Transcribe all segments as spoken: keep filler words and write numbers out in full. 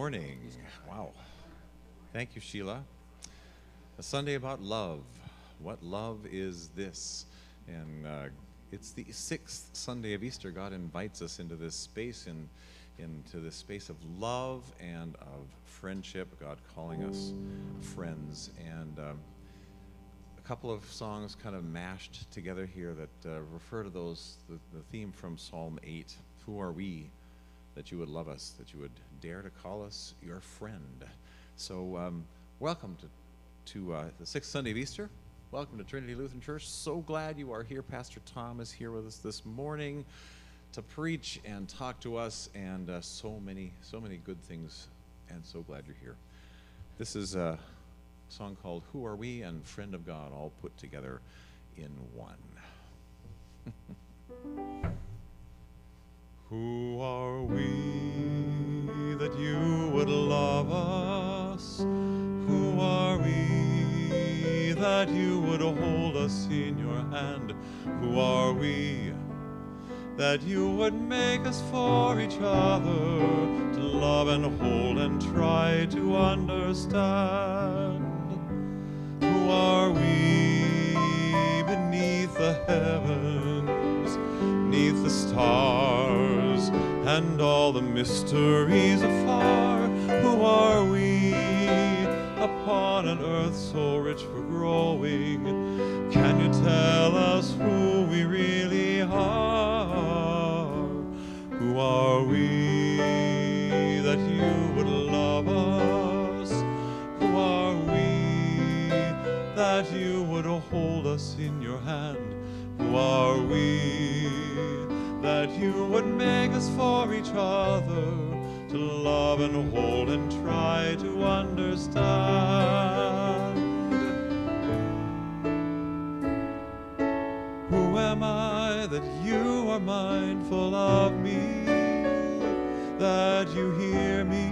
morning. Wow. Thank you, Sheila. A Sunday about love. What love is this? And uh, it's the sixth Sunday of Easter. God invites us into this space, in, into this space of love and of friendship. God calling us friends. And um, a couple of songs kind of mashed together here that uh, refer to those, the, the theme from Psalm eight. Who are we that you would love us, that you would dare to call us your friend? So um, welcome to, to uh, the sixth Sunday of Easter. Welcome to Trinity Lutheran Church. So glad you are here. Pastor Tom is here with us this morning to preach and talk to us, and uh, so many, so many good things, and so glad you're here. This is a song called Who Are We and Friend of God, all put together in one. Who are we that you would love us? Who are we that you would hold us in your hand? Who are we that you would make us for each other, to love and hold and try to understand? Who are we beneath the heavens, beneath the stars, and all the mysteries afar? Who are we upon an earth so rich for growing? Can you tell us who we really are? Who are we that you would love us? Who are we that you would hold us in your hand? Who are we that you would make us for each other, to love and hold and try to understand? Who am I that you are mindful of me, that you hear me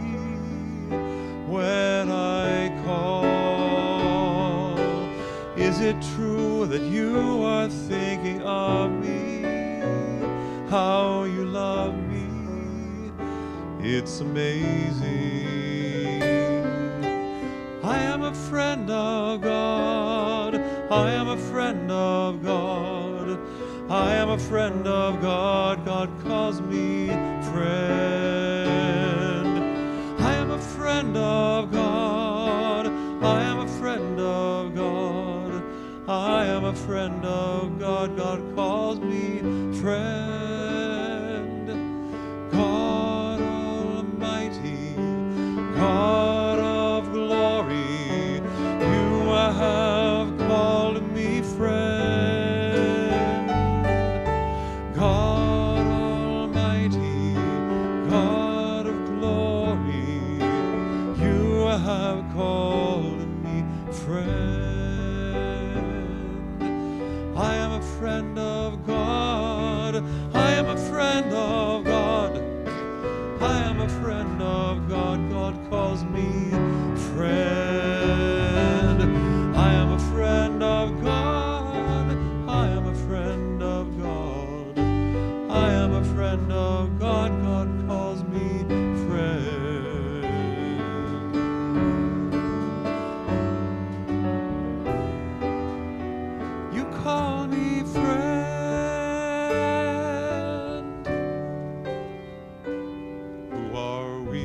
when I call? Is it true that you are thinking of me, how you love me? It's amazing. I am a friend of God. I am a friend of God. I am a friend of God. God calls me friend. I am a friend of God. I am a friend of God. I am a friend of God. God calls me friend. God Almighty, God of glory, you have called me friend. God Almighty, God of glory, you have called me friend. I am a friend of God. I am a friend of God. I am a friend of God. God calls me friend. I am a friend of God. I am a friend of God. I am a friend of God. God calls me friend. You call me friend. Who are we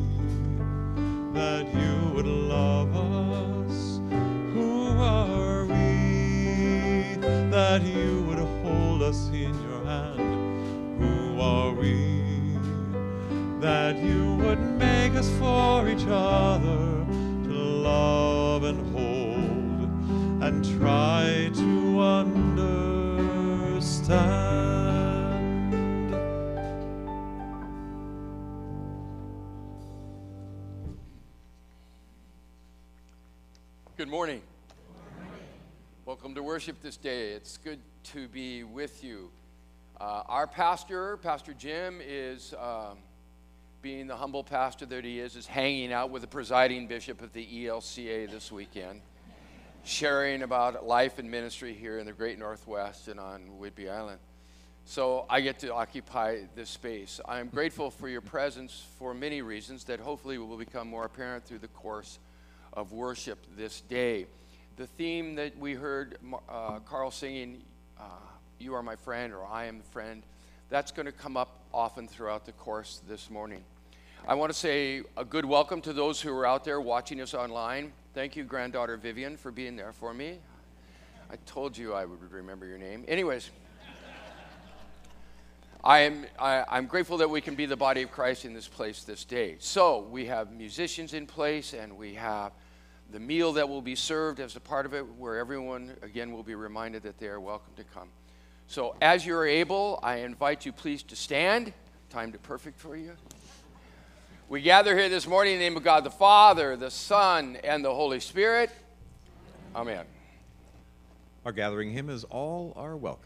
that you would love us? Who are we that you would hold us in your hand? Who are we that you would make us for each other, to love and hold and try to understand? Good morning. Welcome to worship this day. It's good to be with you. Uh, our pastor, Pastor Jim, is, um, being the humble pastor that he is, is hanging out with the presiding bishop of the E L C A this weekend, sharing about life and ministry here in the Great Northwest and on Whidbey Island. So I get to occupy this space. I am grateful for your presence for many reasons that hopefully will become more apparent through the course of worship this day. The theme that we heard uh, Carl singing, uh, You Are My Friend, or I Am the Friend, that's going to come up often throughout the course this morning. I want to say a good welcome to those who are out there watching us online. Thank you, granddaughter Vivian, for being there for me. I told you I would remember your name. Anyways, I am, I, I'm grateful that we can be the body of Christ in this place this day. So we have musicians in place, and we have the meal that will be served as a part of it, where everyone, again, will be reminded that they are welcome to come. So as you're able, I invite you please to stand. Time to perfect for you. We gather here this morning in the name of God the Father, the Son, and the Holy Spirit. Amen. Our gathering hymn is All Are Welcome.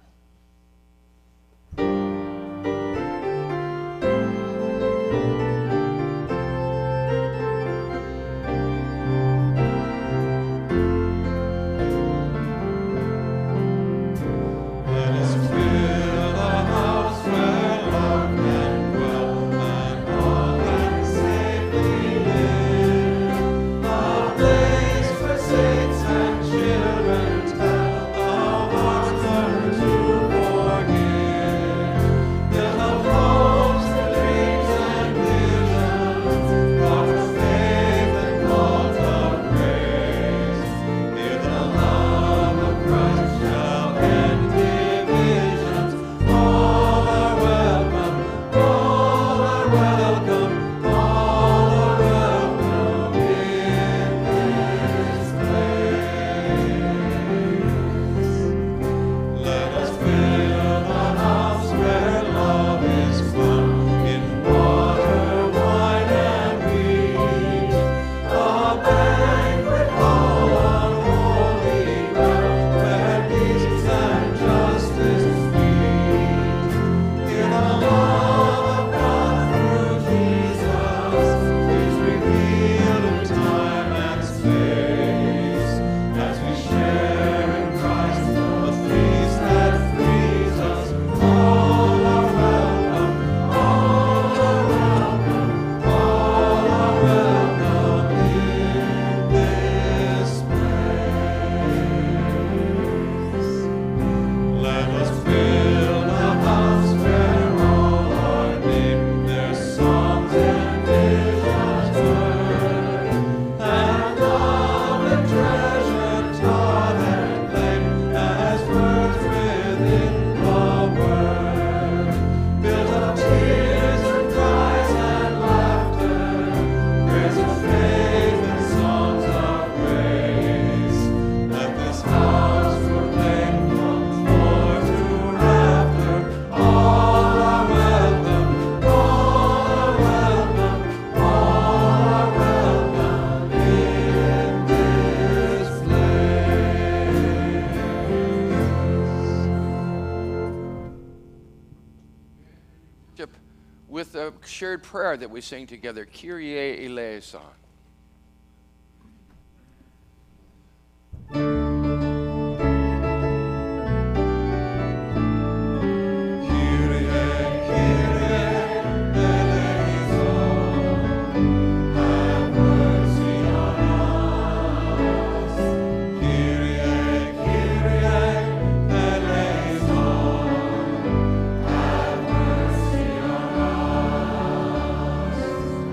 With a shared prayer that we sing together, Kyrie eleison.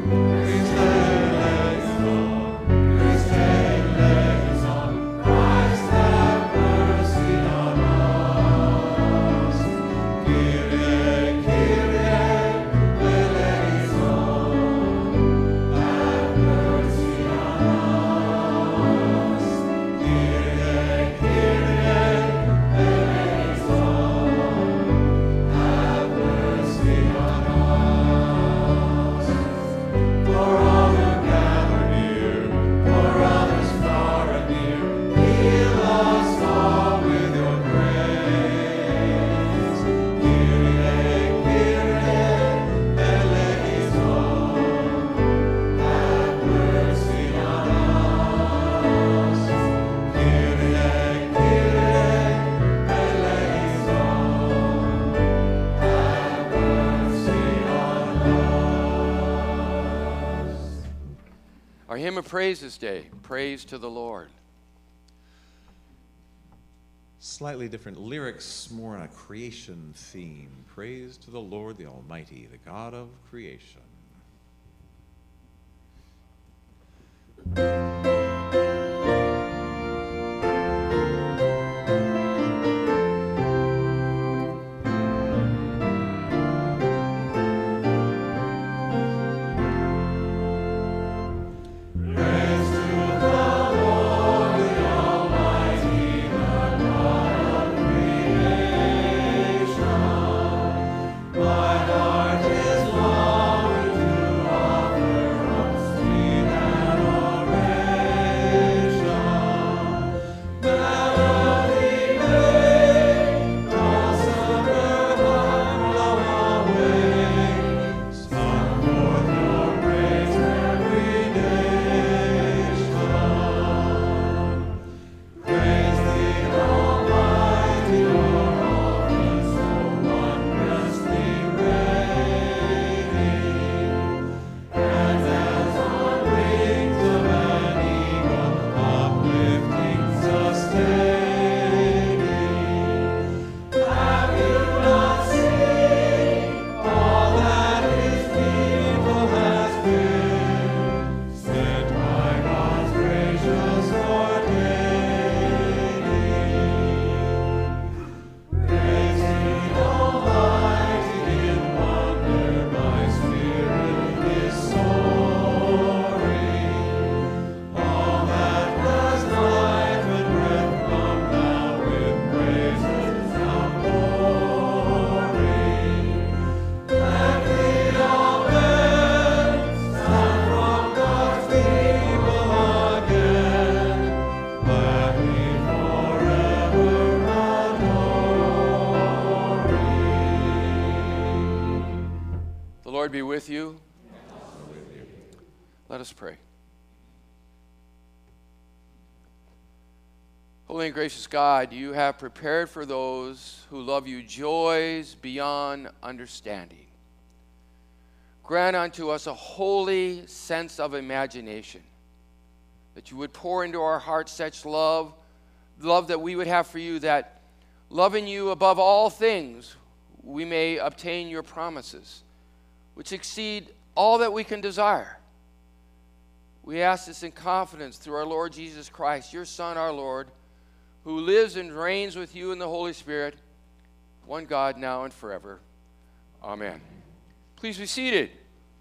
Christ hymn of praise this day, Praise to the Lord. Slightly different lyrics, more on a creation theme. Praise to the Lord, the Almighty, the God of creation. Lord be with you. Let us pray. Holy and gracious God, you have prepared for those who love you joys beyond understanding. Grant unto us a holy sense of imagination, that you would pour into our hearts such love, love that we would have for you, that loving you above all things, we may obtain your promises, which exceed all that we can desire. We ask this in confidence through our Lord Jesus Christ, your Son, our Lord, who lives and reigns with you in the Holy Spirit, one God, now and forever. Amen. Please be seated.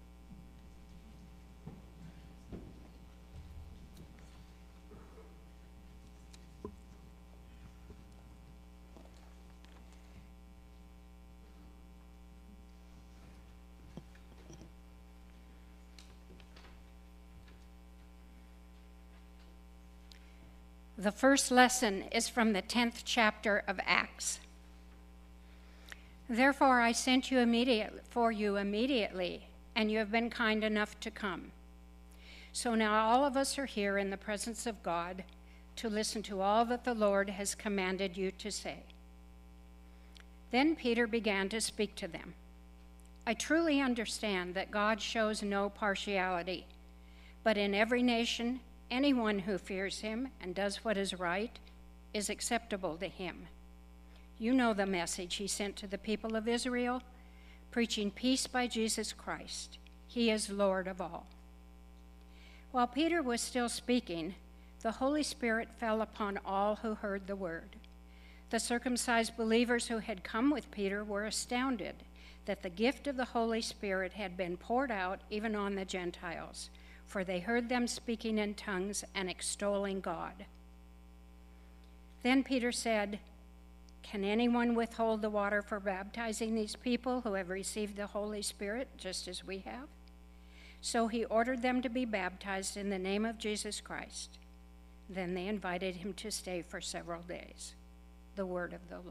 The first lesson is from the tenth chapter of Acts. Therefore I sent you immediate, for you immediately, and you have been kind enough to come. So now all of us are here in the presence of God to listen to all that the Lord has commanded you to say. Then Peter began to speak to them. I truly understand that God shows no partiality, but in every nation, anyone who fears him and does what is right is acceptable to him. You know the message he sent to the people of Israel, preaching peace by Jesus Christ. He is Lord of all. While Peter was still speaking, the Holy Spirit fell upon all who heard the word. The circumcised believers who had come with Peter were astounded that the gift of the Holy Spirit had been poured out even on the Gentiles, for they heard them speaking in tongues and extolling God. Then Peter said, "Can anyone withhold the water for baptizing these people who have received the Holy Spirit just as we have?" So he ordered them to be baptized in the name of Jesus Christ. Then they invited him to stay for several days. The word of the Lord.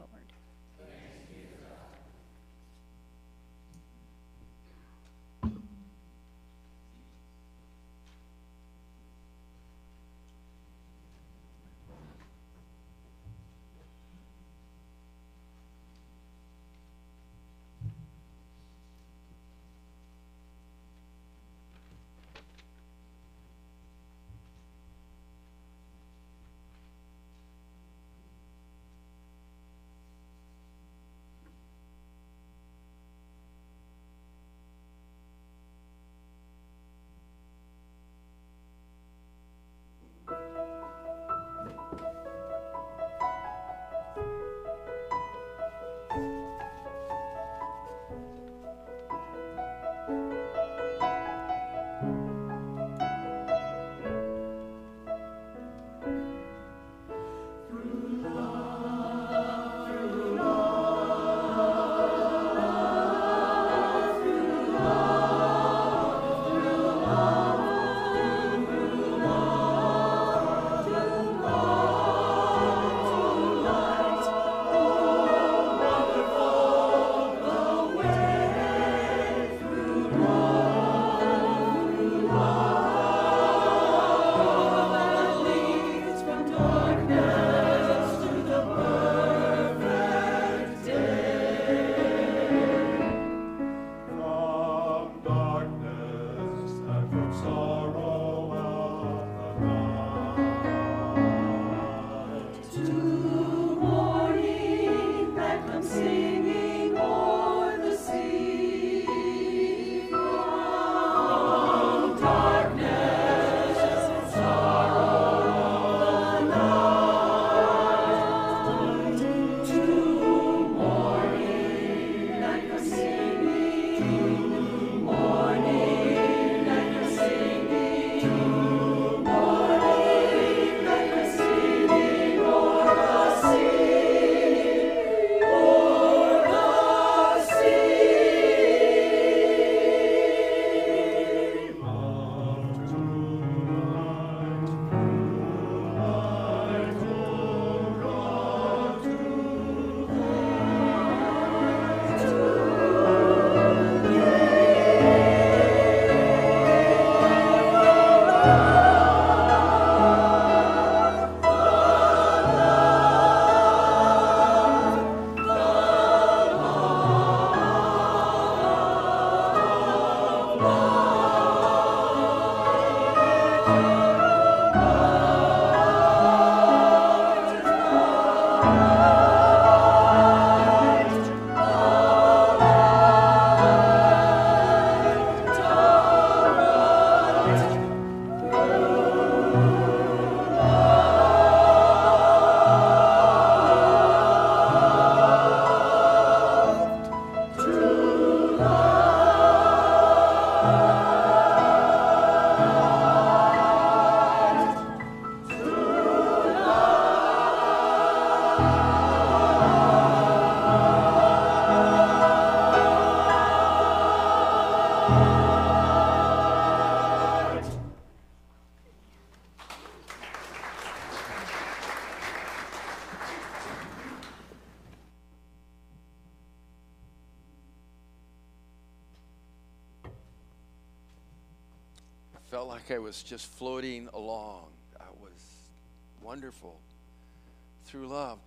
like I was just floating along. That was wonderful. Through love.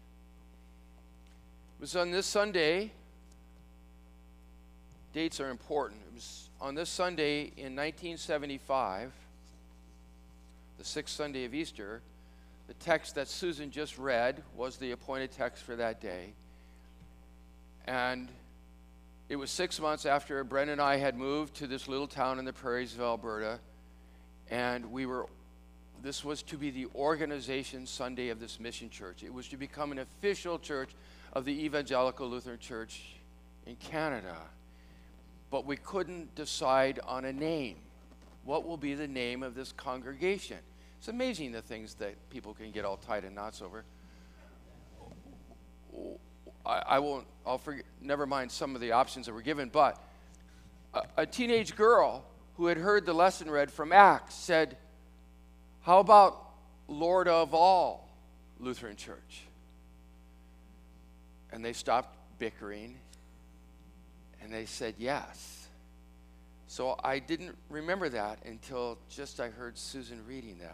It was on this Sunday. Dates are important. It was on this Sunday in nineteen seventy-five, the sixth Sunday of Easter. The text that Susan just read was the appointed text for that day. And it was six months after Brenda and I had moved to this little town in the prairies of Alberta. And we were, this was to be the organization Sunday of this mission church. It was to become an official church of the Evangelical Lutheran Church in Canada. But we couldn't decide on a name. What will be the name of this congregation? It's amazing the things that people can get all tied in knots over. I, I won't, I'll forget, never mind some of the options that were given, but a, a teenage girl who had heard the lesson read from Acts said, how about Lord of all Lutheran Church? And they stopped bickering, and they said yes. So I didn't remember that until just I heard Susan reading that.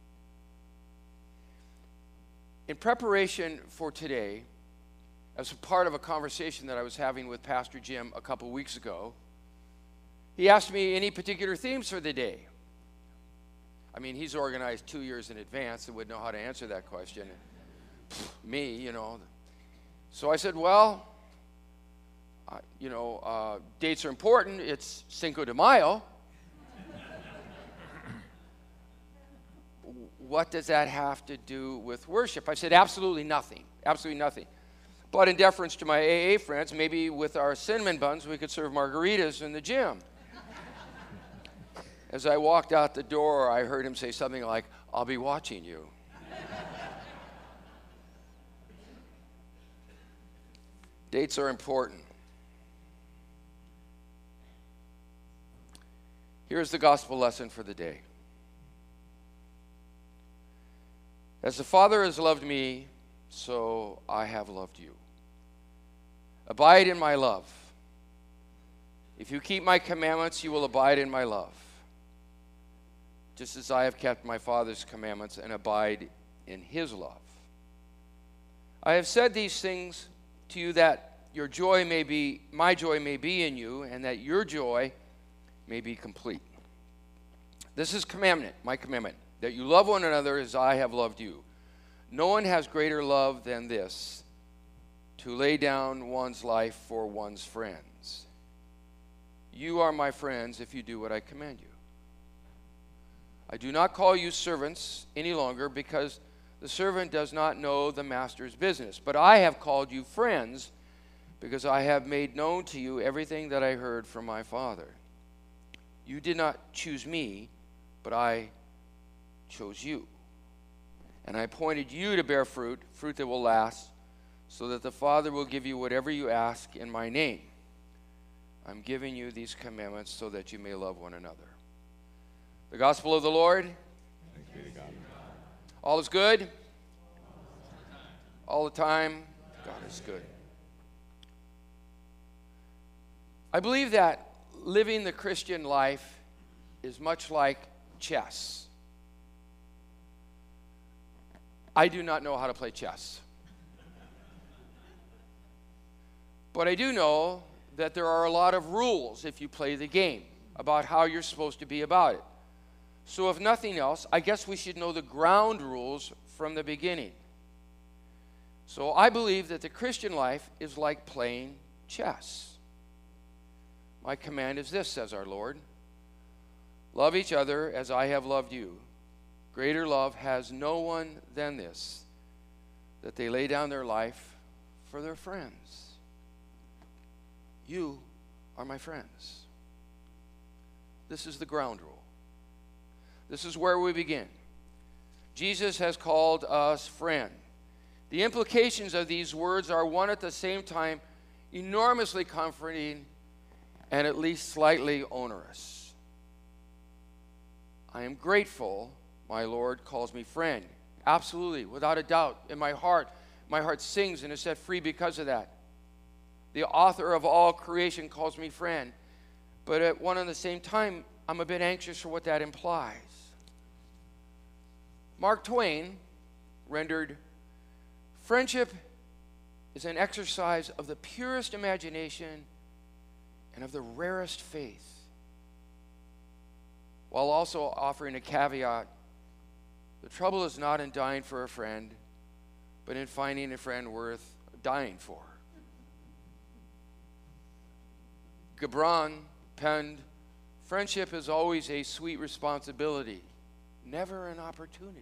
In preparation for today, as a part of a conversation that I was having with Pastor Jim a couple weeks ago, he asked me any particular themes for the day. I mean, he's organized two years in advance and would know how to answer that question. Pfft, me, you know. So I said, well, uh, you know, uh, dates are important. It's Cinco de Mayo. What does that have to do with worship? I said, absolutely nothing. Absolutely nothing. But in deference to my A A friends, maybe with our cinnamon buns, we could serve margaritas in the gym. As I walked out the door, I heard him say something like, I'll be watching you. Dates are important. Here's the gospel lesson for the day. As the Father has loved me, so I have loved you. Abide in my love. If you keep my commandments, you will abide in my love, just as I have kept my Father's commandments and abide in his love. I have said these things to you that your joy may be, my joy may be in you, and that your joy may be complete. This is commandment, my commandment, that you love one another as I have loved you. No one has greater love than this, to lay down one's life for one's friends. You are my friends if you do what I command you. I do not call you servants any longer, because the servant does not know the master's business. But I have called you friends, because I have made known to you everything that I heard from my Father. You did not choose me, but I chose you. And I appointed you to bear fruit, fruit that will last, so that the Father will give you whatever you ask in my name. I'm giving you these commandments so that you may love one another. The gospel of the Lord. Thanks be to God. All is good. All the time, God is good. I believe that living the Christian life is much like chess. I do not know how to play chess. But I do know that there are a lot of rules if you play the game about how you're supposed to be about it. So if nothing else, I guess we should know the ground rules from the beginning. So I believe that the Christian life is like playing chess. My command is this, says our Lord. Love each other as I have loved you. Greater love has no one than this, that they lay down their life for their friends. You are my friends. This is the ground rule. This is where we begin. Jesus has called us friend. The implications of these words are one at the same time enormously comforting and at least slightly onerous. I am grateful my Lord calls me friend. Absolutely, without a doubt. In my heart, my heart sings and is set free because of that. The author of all creation calls me friend. But at one and the same time, I'm a bit anxious for what that implies. Mark Twain rendered, "Friendship is an exercise of the purest imagination and of the rarest faith," while also offering a caveat: the trouble is not in dying for a friend, but in finding a friend worth dying for. Gibran penned, "Friendship is always a sweet responsibility, never an opportunity."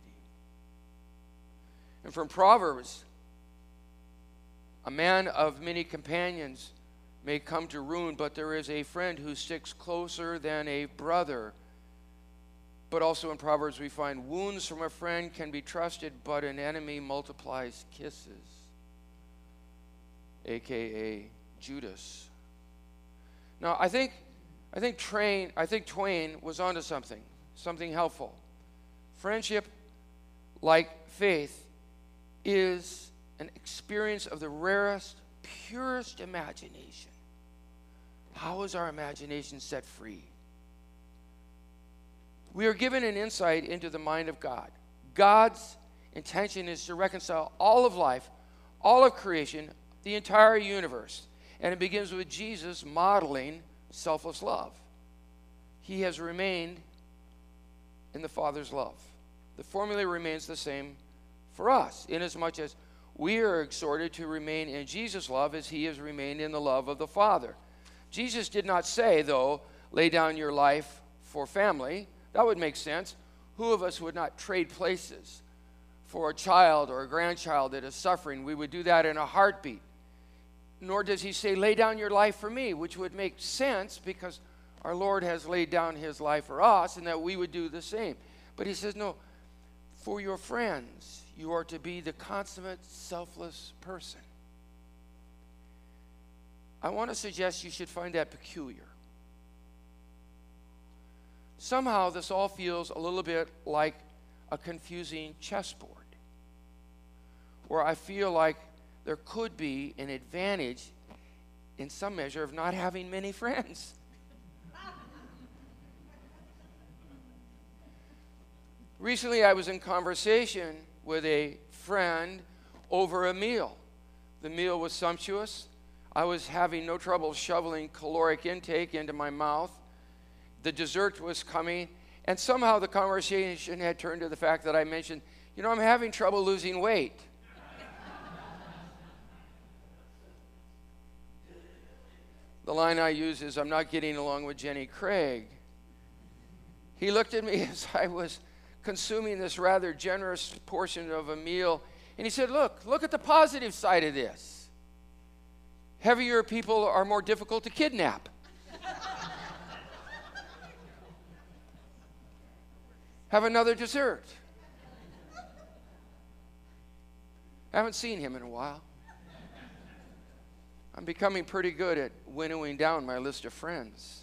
And from Proverbs, "A man of many companions may come to ruin, but there is a friend who sticks closer than a brother." But also in Proverbs we find, "Wounds from a friend can be trusted, but an enemy multiplies kisses," a k a. Judas. Now, I think I think Train, I think Twain was onto something, something helpful. Friendship, like faith, is an experience of the rarest, purest imagination. How is our imagination set free? We are given an insight into the mind of God. God's intention is to reconcile all of life, all of creation, the entire universe. And it begins with Jesus modeling selfless love. He has remained in the Father's love. The formula remains the same for us, inasmuch as we are exhorted to remain in Jesus' love as he has remained in the love of the Father. Jesus did not say, though, lay down your life for family. That would make sense. Who of us would not trade places for a child or a grandchild that is suffering? We would do that in a heartbeat. Nor does he say, lay down your life for me, which would make sense because our Lord has laid down his life for us and that we would do the same. But he says, no, for your friends, you are to be the consummate, selfless person. I want to suggest you should find that peculiar. Somehow this all feels a little bit like a confusing chessboard, where I feel like there could be an advantage in some measure of not having many friends. Recently I was in conversation with a friend over a meal. The meal was sumptuous. I was having no trouble shoveling caloric intake into my mouth. The dessert was coming, and somehow the conversation had turned to the fact that I mentioned, you know, I'm having trouble losing weight. The line I use is, I'm not getting along with Jenny Craig. He looked at me as I was consuming this rather generous portion of a meal, and he said, look, look at the positive side of this. Heavier people are more difficult to kidnap. Have another dessert. Haven't seen him in a while. I'm becoming pretty good at winnowing down my list of friends.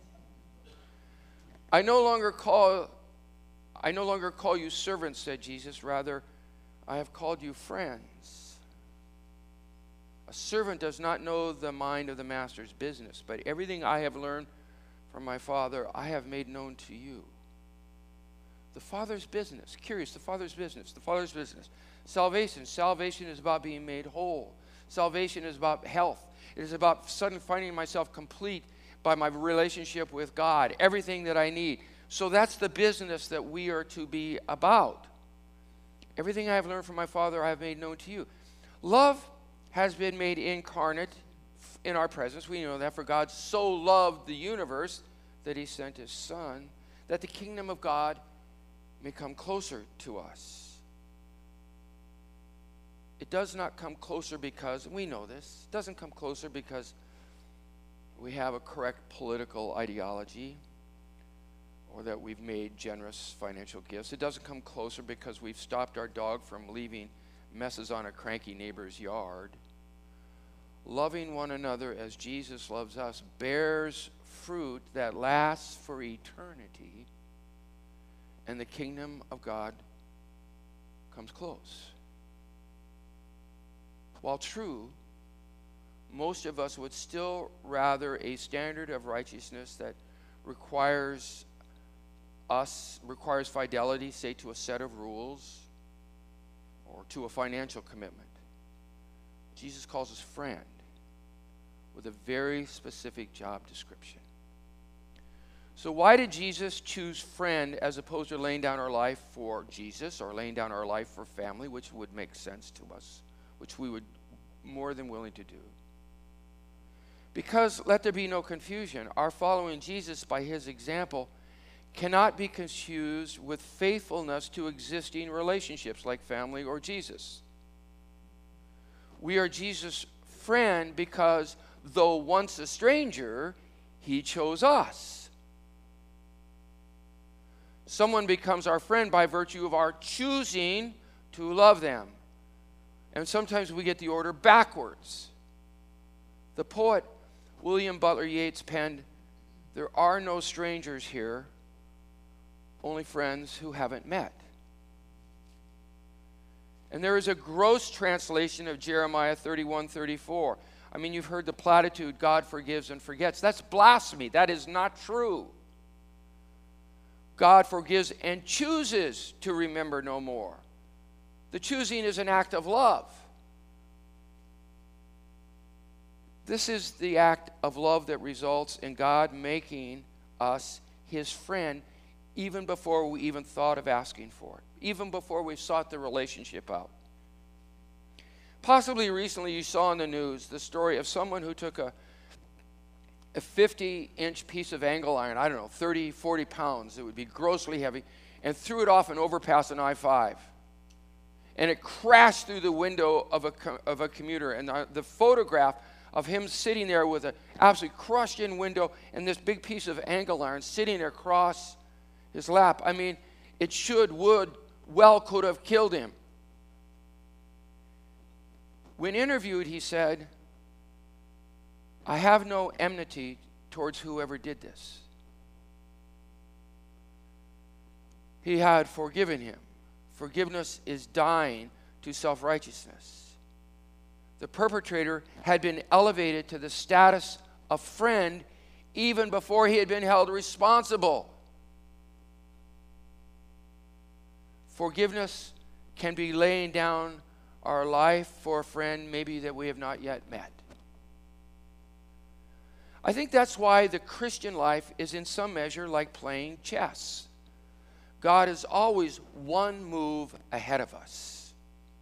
I no longer call I no longer call you servants, said Jesus. Rather, I have called you friends. A servant does not know the mind of the master's business, but everything I have learned from my Father, I have made known to you. The Father's business. Curious, the Father's business. The Father's business. Salvation. Salvation is about being made whole. Salvation is about health. It is about suddenly finding myself complete by my relationship with God. Everything that I need. So that's the business that we are to be about. Everything I have learned from my Father, I have made known to you. Love has been made incarnate in our presence. We know that, for God so loved the universe that he sent his Son, that the kingdom of God may come closer to us. It does not come closer because, we know this, it doesn't come closer because we have a correct political ideology or that we've made generous financial gifts. It doesn't come closer because we've stopped our dog from leaving messes on a cranky neighbor's yard. Loving one another as Jesus loves us bears fruit that lasts for eternity, and the kingdom of God comes close. While true, most of us would still rather a standard of righteousness that requires us, requires fidelity, say, to a set of rules or to a financial commitment. Jesus calls us friend with a very specific job description. So why did Jesus choose friend as opposed to laying down our life for Jesus or laying down our life for family, which would make sense to us, which we would more than willing to do? Because, let there be no confusion, our following Jesus by his example cannot be confused with faithfulness to existing relationships like family or Jesus. We are Jesus' friend because, though once a stranger, he chose us. Someone becomes our friend by virtue of our choosing to love them. And sometimes we get the order backwards. The poet William Butler Yeats penned, "There are no strangers here, only friends who haven't met." And there is a gross translation of Jeremiah thirty-one thirty-four. I mean, you've heard the platitude, God forgives and forgets. That's blasphemy. That is not true. God forgives and chooses to remember no more. The choosing is an act of love. This is the act of love that results in God making us his friend even before we even thought of asking for it, even before we sought the relationship out. Possibly recently you saw in the news the story of someone who took a a fifty-inch piece of angle iron, I don't know, thirty, forty pounds, it would be grossly heavy, and threw it off an overpass on I five. And it crashed through the window of a, of a commuter. And the, the photograph of him sitting there with an absolutely crushed-in window and this big piece of angle iron sitting across his lap. I mean, it should, would, well could have killed him. When interviewed, he said, "I have no enmity towards whoever did this." He had forgiven him. Forgiveness is dying to self-righteousness. The perpetrator had been elevated to the status of friend even before he had been held responsible. Forgiveness can be laying down our life for a friend maybe that we have not yet met. I think that's why the Christian life is in some measure like playing chess. God is always one move ahead of us.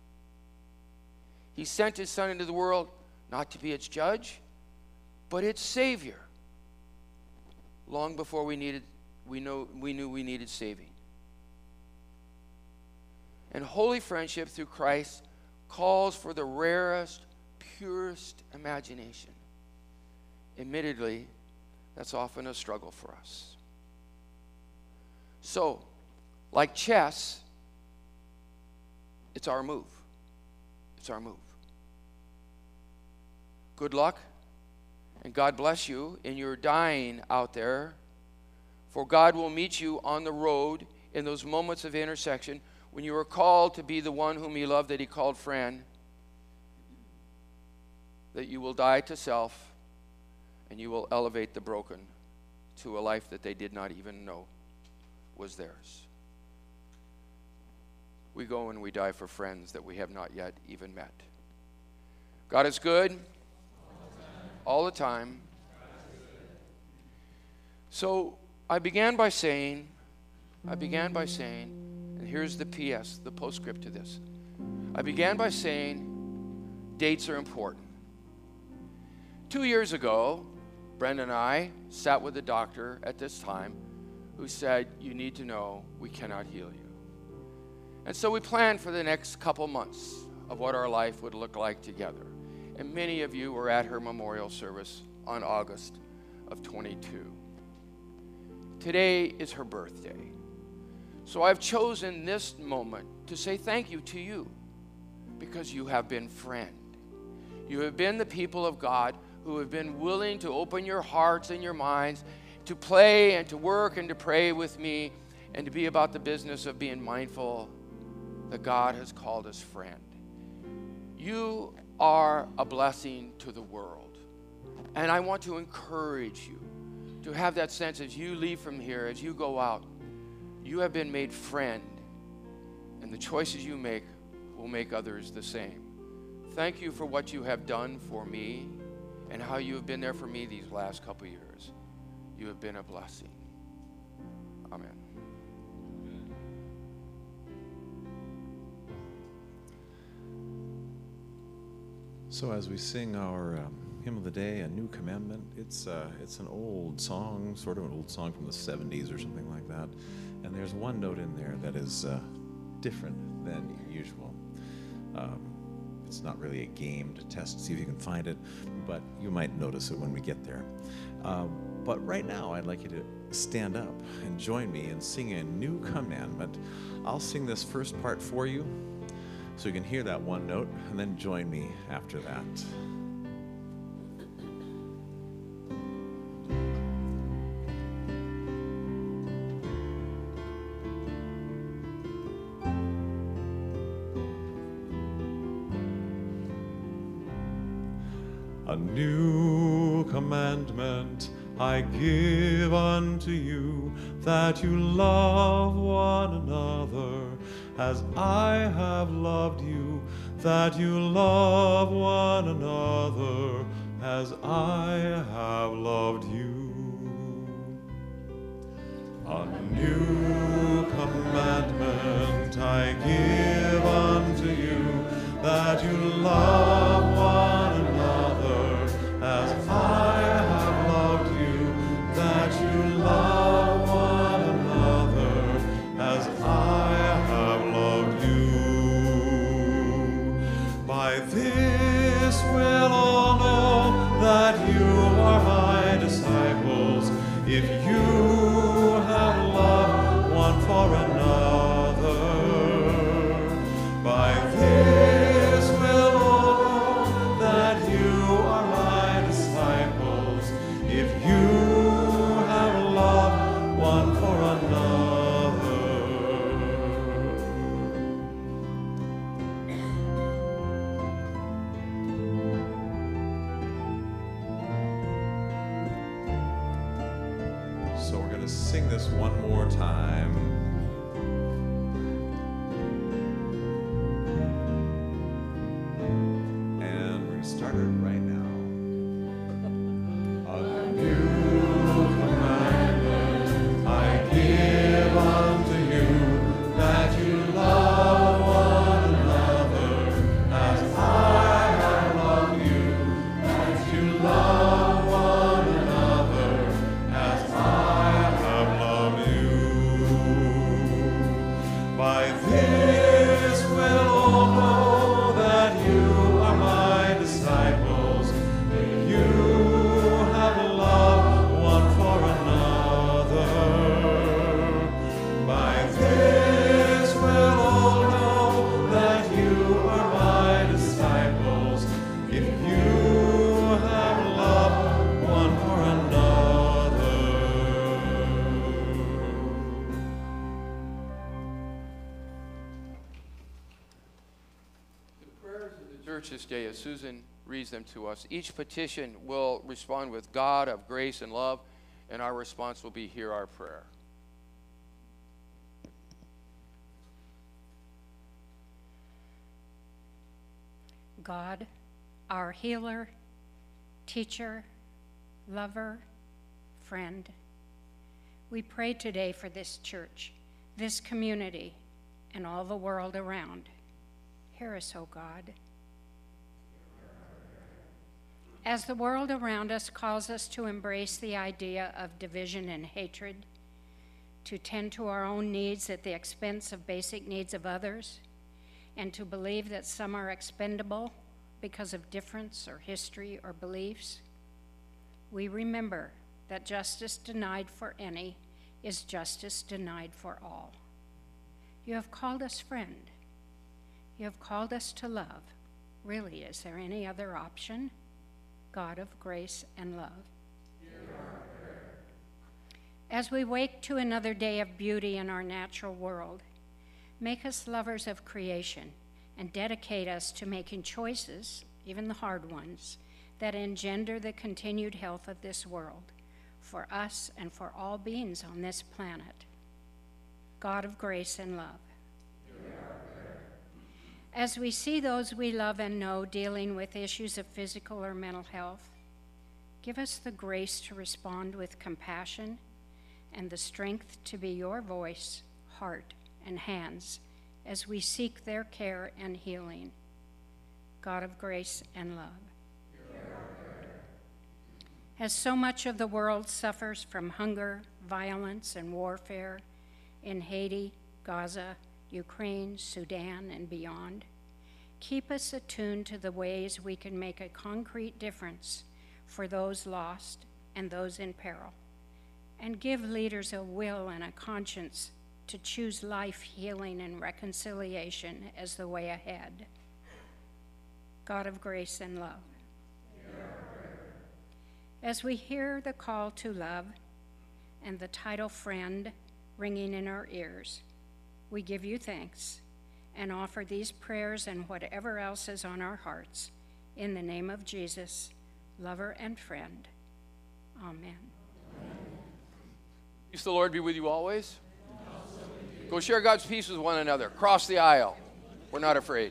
He sent his Son into the world not to be its judge, but its Savior. Long before we needed, we know we knew we needed saving. And holy friendship through Christ calls for the rarest, purest imagination. Admittedly, that's often a struggle for us. So, like chess, it's our move. It's our move. Good luck, and God bless you in your dying out there, for God will meet you on the road in those moments of intersection when you are called to be the one whom he loved, that he called friend, that you will die to self, and you will elevate the broken to a life that they did not even know was theirs. We go and we die for friends that we have not yet even met. God is good all the time. So I began by saying, I began by saying, and here's the P S, the postscript to this. I began by saying dates are important. Two years ago, Brenda and I sat with a doctor at this time who said, "You need to know we cannot heal you." And so we planned for the next couple months of what our life would look like together. And many of you were at her memorial service on August of twenty-two. Today is her birthday. So I've chosen this moment to say thank you to you, because you have been friend. You have been the people of God who have been willing to open your hearts and your minds to play and to work and to pray with me and to be about the business of being mindful that God has called us friend. You are a blessing to the world. And I want to encourage you to have that sense as you leave from here, as you go out, You have been made friend, and the choices you make will make others the same. Thank you for what you have done for me and how you have been there for me these last couple years. You have been a blessing. Amen. So as we sing our um, hymn of the day, A New Commandment, it's uh, it's an old song, sort of an old song from the seventies or something like that. And there's one note in there that is uh, different than usual. Um, it's not really a game to test to see if you can find it, but you might notice it when we get there. Uh, but right now, I'd like you to stand up and join me in singing A New Commandment. I'll sing this first part for you, so you can hear that one note, and then join me after that. A new commandment I give unto you, that you love one another as I have loved you, that you love one another as I have loved you. A new commandment I give unto you, that you love one another as I have loved you, that you love one another as I have loved you. By this will all know that you are my disciples, if you have loved one for another. By this will all know that you are my disciples, if you have loved one for another. So we're going to sing this one more time. And we're going to start it right now. A new commandment I give unto you, that you love one another as I have loved you, that you love one another as I have loved you. By this will all know that you are my disciples, if you have loved one for another. By this will all know that you are my disciples, if you have loved one for another. The prayers of the church this day, as Susan reads them to us, each petition will respond with God of grace and love, and our response will be, hear our prayer. God, our healer, teacher, lover, friend, we pray today for this church, this community, and all the world around. Hear us, O God. As the world around us calls us to embrace the idea of division and hatred, to tend to our own needs at the expense of basic needs of others, and to believe that some are expendable because of difference or history or beliefs, we remember that justice denied for any is justice denied for all. You have called us friend. You have called us to love. Really, is there any other option? God of grace and love. As we wake to another day of beauty in our natural world, make us lovers of creation and dedicate us to making choices, even the hard ones, that engender the continued health of this world for us and for all beings on this planet. God of grace and love. As we see those we love and know dealing with issues of physical or mental health, give us the grace to respond with compassion and the strength to be your voice, heart, and hands as we seek their care and healing. God of grace and love. As so much of the world suffers from hunger, violence, and warfare in Haiti, Gaza, Ukraine, Sudan, and beyond, keep us attuned to the ways we can make a concrete difference for those lost and those in peril, and give leaders a will and a conscience to choose life, healing, and reconciliation as the way ahead. God of grace and love. As we hear the call to love and the title friend ringing in our ears, we give you thanks and offer these prayers and whatever else is on our hearts in the name of Jesus, lover and friend. Amen. Peace of the Lord be with you always. Go share God's peace with one another. Cross the aisle. We're not afraid.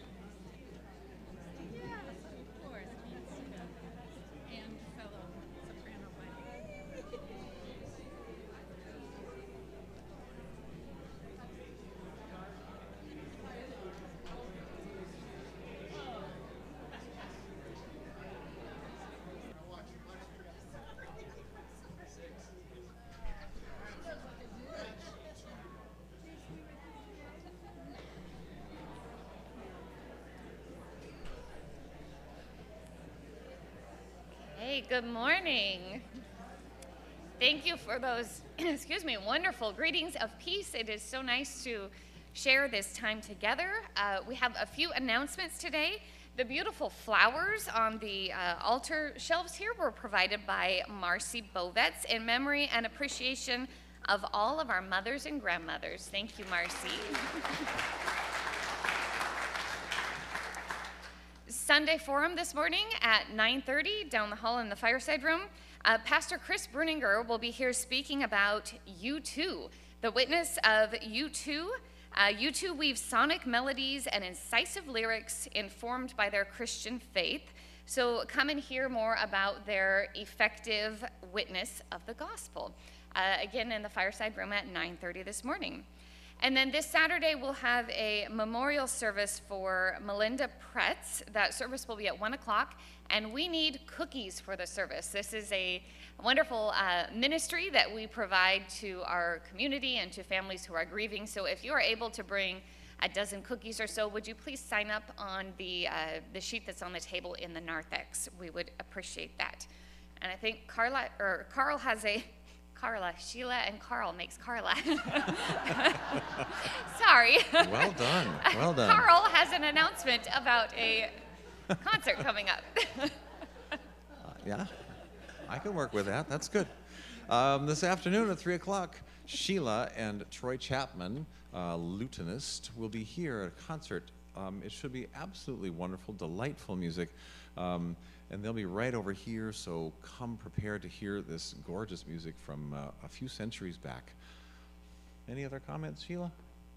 Good morning. Thank you for those, excuse me, wonderful greetings of peace. It is so nice to share this time together. Uh, we have a few announcements today. The beautiful flowers on the uh, altar shelves here were provided by Marcy Bovets in memory and appreciation of all of our mothers and grandmothers. Thank you, Marcy. Sunday Forum this morning at nine thirty down the hall in the fireside room. Uh, Pastor Chris Bruninger will be here speaking about U two, the witness of U two. Uh, U two weaves sonic melodies and incisive lyrics informed by their Christian faith. So come and hear more about their effective witness of the gospel. Uh, again, in the fireside room at nine thirty this morning. And then this Saturday, we'll have a memorial service for Melinda Pretz. That service will be at one o'clock, and we need cookies for the service. This is a wonderful uh, ministry that we provide to our community and to families who are grieving. So if you are able to bring a dozen cookies or so, would you please sign up on the, uh, the sheet that's on the table in the narthex? We would appreciate that. And I think Carla, or Carl has a... Carla, Sheila and Carl makes Carla. Sorry. Well done, well done. Carl has an announcement about a concert coming up. uh, yeah, I can work with that, that's good. Um, this afternoon at three o'clock, Sheila and Troy Chapman, uh, lutenist, will be here at a concert. Um, it should be absolutely wonderful, delightful music. Um, And they'll be right over here, so come prepared to hear this gorgeous music from uh, a few centuries back. Any other comments, Sheila?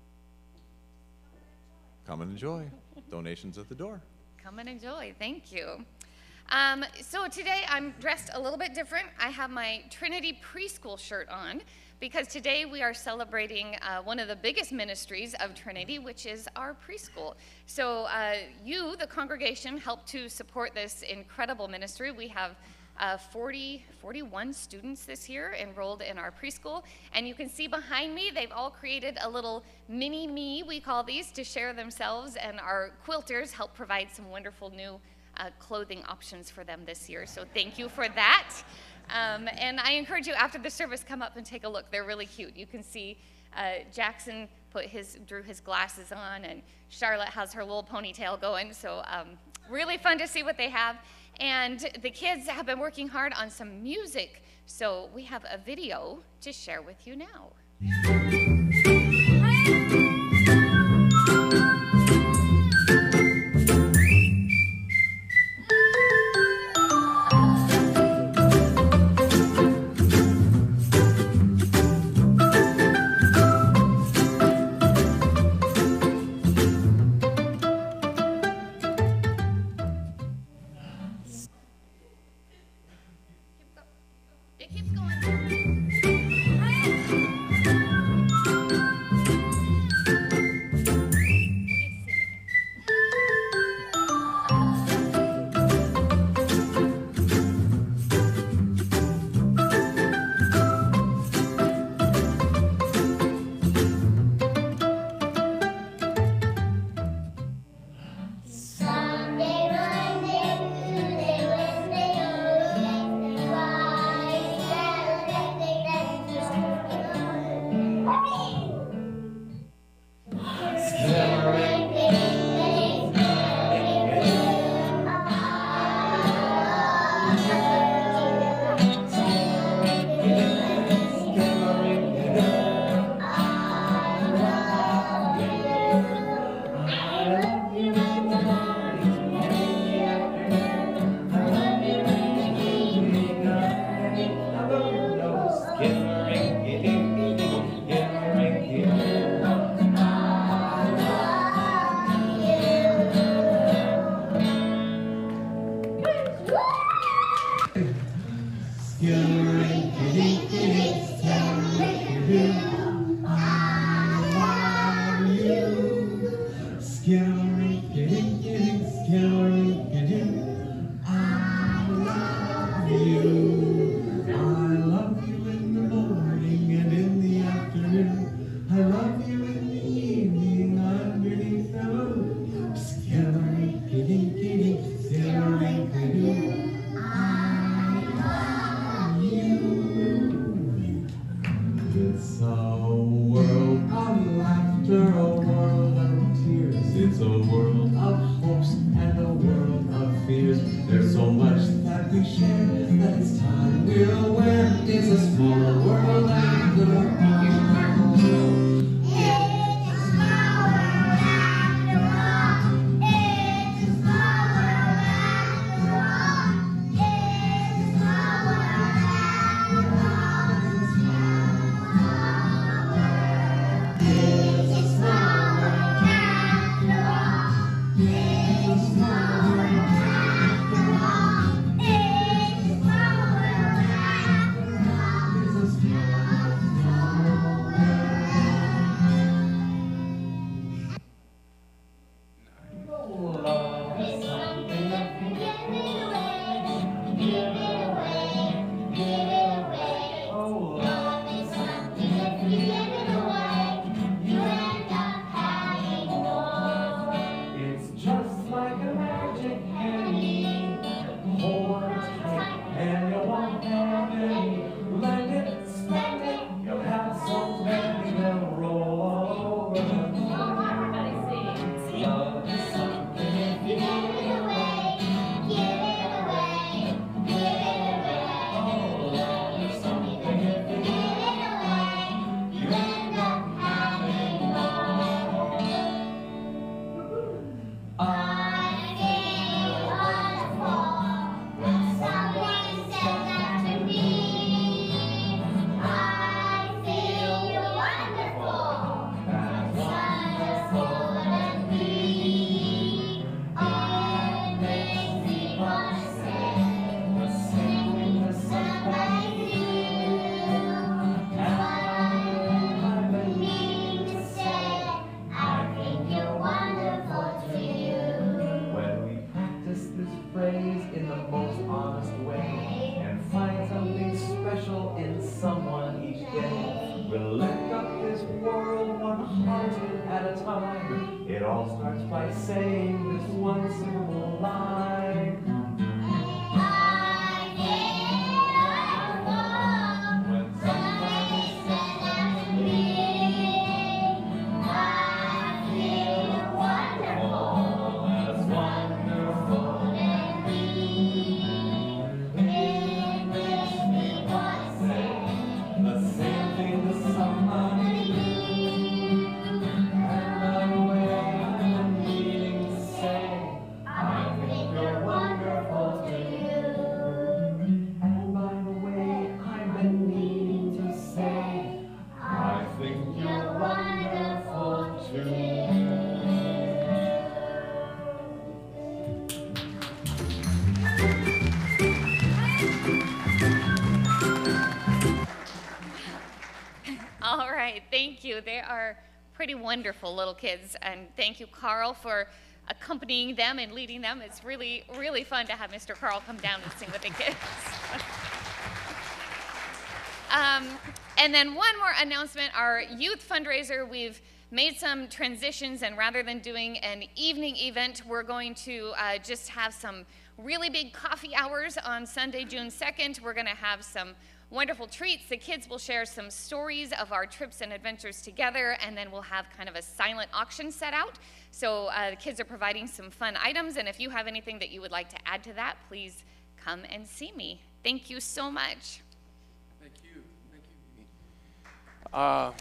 Come and enjoy. Donations at the door. Come and enjoy. Thank you. Um, so today I'm dressed a little bit different. I have my Trinity preschool shirt on because today we are celebrating uh, one of the biggest ministries of Trinity, which is our preschool. So uh, you, the congregation, helped to support this incredible ministry. We have uh, forty, forty-one students this year enrolled in our preschool. And you can see behind me, they've all created a little mini me, we call these, to share themselves. And our quilters help provide some wonderful new uh, clothing options for them this year. So thank you for that. Um, and I encourage you, after the service, come up and take a look. They're really cute. You can see uh, Jackson put his, drew his glasses on, and Charlotte has her little ponytail going. So um, really fun to see what they have. And the kids have been working hard on some music. So we have a video to share with you now. It's a world of laughter, a world of tears. It's a world of hopes and a world of fears. There's so much that we share that it's time we're aware. It's a small world after all. It all starts by saying this one simple line. I feel wonderful. When somebody says that to me, I feel wonderful. As wonderful as me. It makes me want to say the same thing to somebody new. All right, thank you. They are pretty wonderful little kids, and thank you, Carl, for accompanying them and leading them. It's really, really fun to have Mister Carl come down and sing with the kids. um, and then one more announcement, our youth fundraiser, we've made some transitions, and rather than doing an evening event, we're going to uh, just have some really big coffee hours on Sunday, June second. We're gonna have some wonderful treats. The kids will share some stories of our trips and adventures together, and then we'll have kind of a silent auction set out. So uh, the kids are providing some fun items, and if you have anything that you would like to add to that, please come and see me. Thank you so much. Thank you. Thank you. Uh,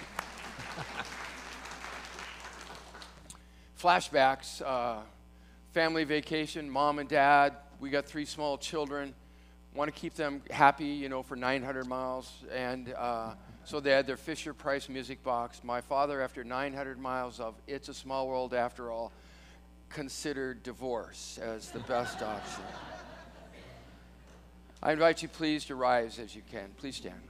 flashbacks, uh, family vacation, mom and dad. We got three small children. Want to keep them happy, you know, for nine hundred miles. And uh, so they had their Fisher-Price music box. My father, after nine hundred miles of It's a Small World After All, considered divorce as the best option. I invite you please to rise as you can. Please stand.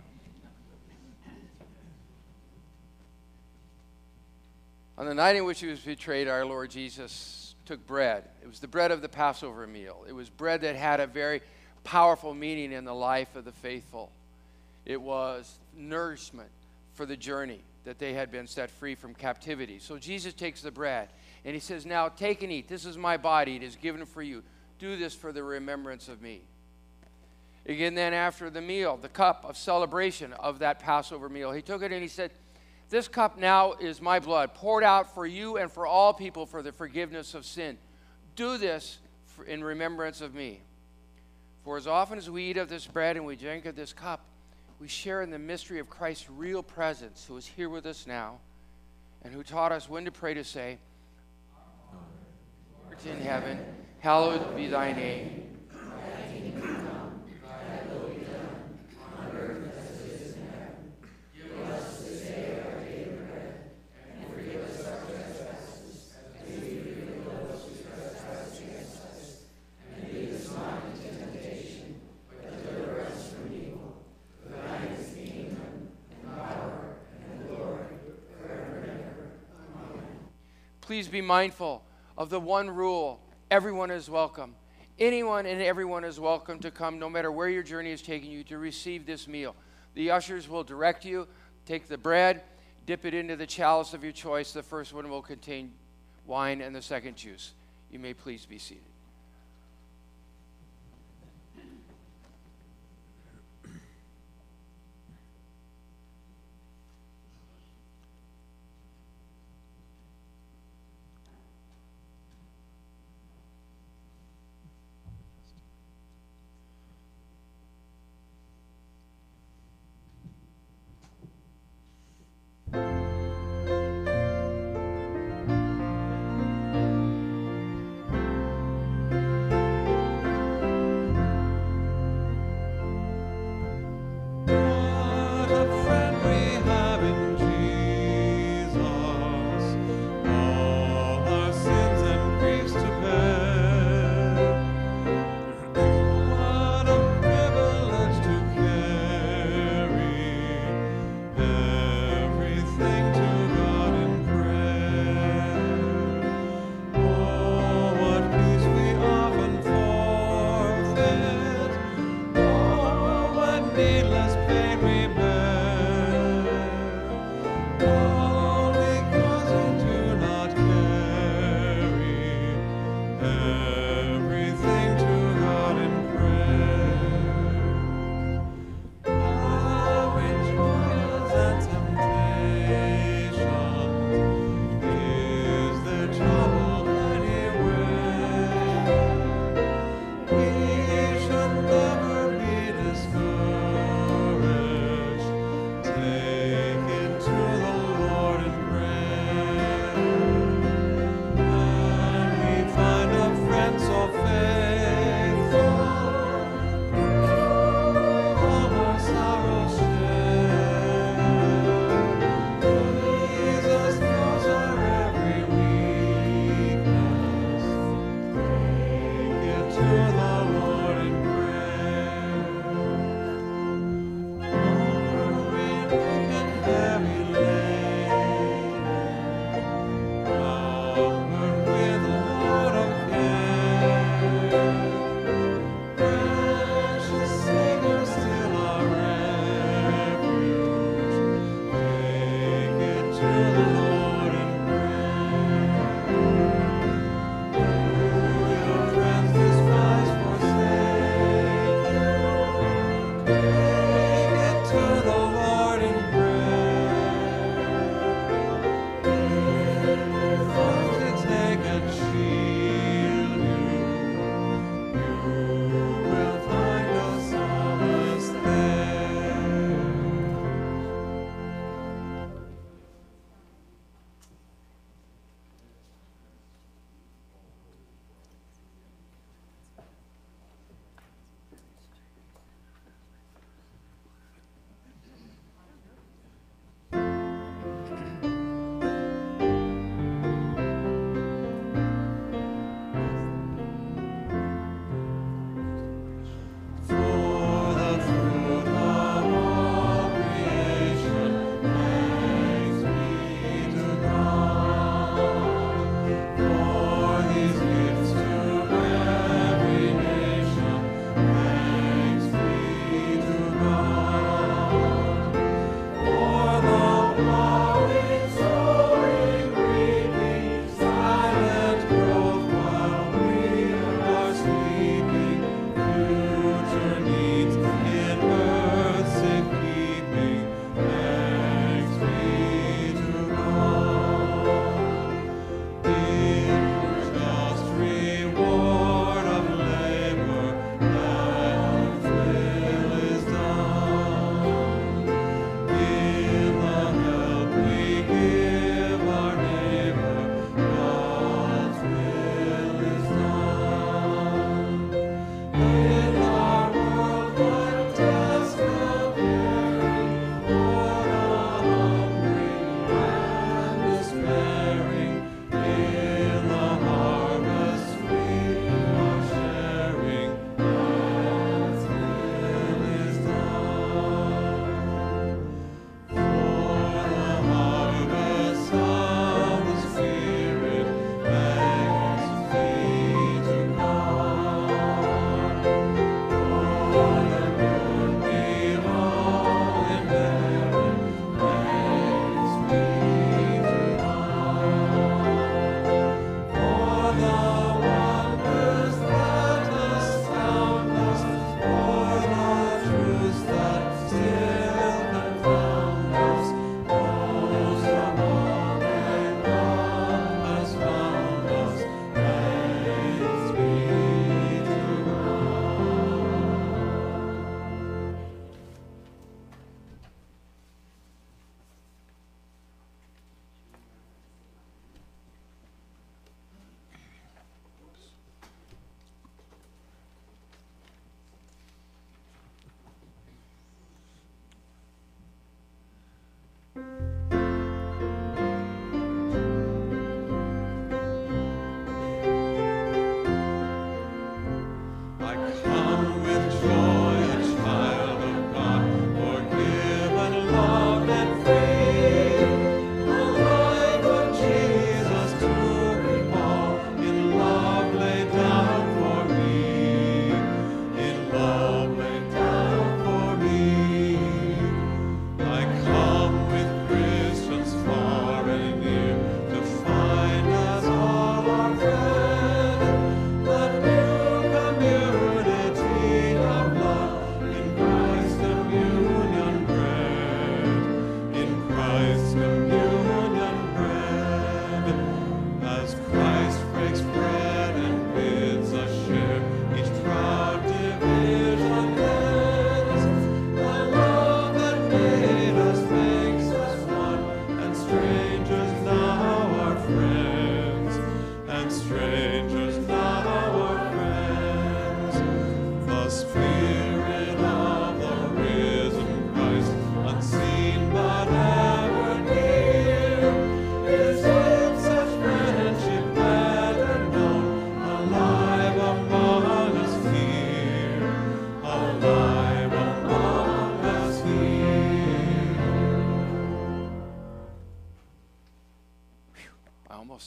On the night in which he was betrayed, our Lord Jesus took bread. It was the bread of the Passover meal. It was bread that had a very powerful meaning in the life of the faithful. It was nourishment for the journey that they had been set free from captivity. So Jesus takes the bread and he says, now take and eat. This is my body. It is given for you. Do this for the remembrance of me. Again, then after the meal, the cup of celebration of that Passover meal, he took it and he said, this cup now is my blood, poured out for you and for all people for the forgiveness of sin. Do this for, in remembrance of me. For as often as we eat of this bread and we drink of this cup, we share in the mystery of Christ's real presence, who is here with us now, and who taught us when to pray to say, Our Lord, who art in heaven, hallowed be thy name. Thy kingdom come, thy will be done, on earth as it is in heaven. Give us this day our daily bread, and forgive us our trespasses, as we forgive those who trespass against us. And lead us not into temptation, but deliver us from evil. For thine is the kingdom, and power, and glory, forever and ever. Amen. Please be mindful of the one rule: everyone is welcome. Anyone and everyone is welcome to come, no matter where your journey is taking you, to receive this meal. The ushers will direct you. Take the bread, dip it into the chalice of your choice. The first one will contain wine and the second juice. You may please be seated.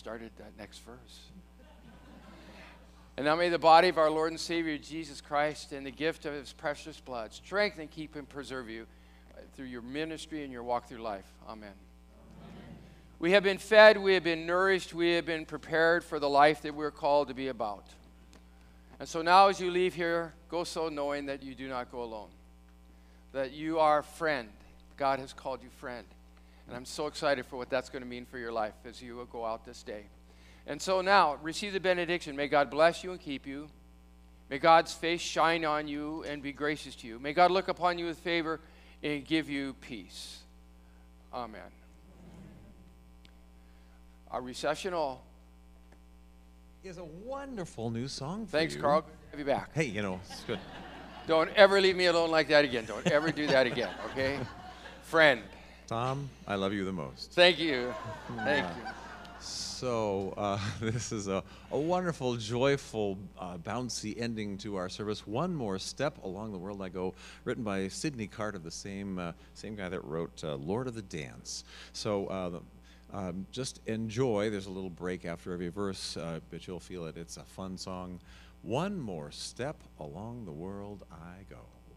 started that next verse. And now may the body of our Lord and Savior Jesus Christ and the gift of his precious blood strengthen, keep, and preserve you through your ministry and your walk through life. Amen. Amen. We have been fed, we have been nourished, we have been prepared for the life that we're called to be about. And so now as you leave here, go so knowing that you do not go alone, that you are a friend. God has called you friend. And I'm so excited for what that's going to mean for your life as you go out this day. And so now, receive the benediction. May God bless you and keep you. May God's face shine on you and be gracious to you. May God look upon you with favor and give you peace. Amen. Our recessional. Is a wonderful new song for Thanks, you. Carl. Good to have you back. Hey, you know, it's good. Don't ever leave me alone like that again. Don't ever do that again, okay? Friend. Tom, I love you the most. Thank you. Thank you. So uh, this is a, a wonderful, joyful, uh, bouncy ending to our service. One More Step Along the World I Go, written by Sidney Carter, the same uh, same guy that wrote uh, Lord of the Dance. So uh, the, um, just enjoy. There's a little break after every verse, uh, but you'll feel it. It's a fun song. One more step along the world I go.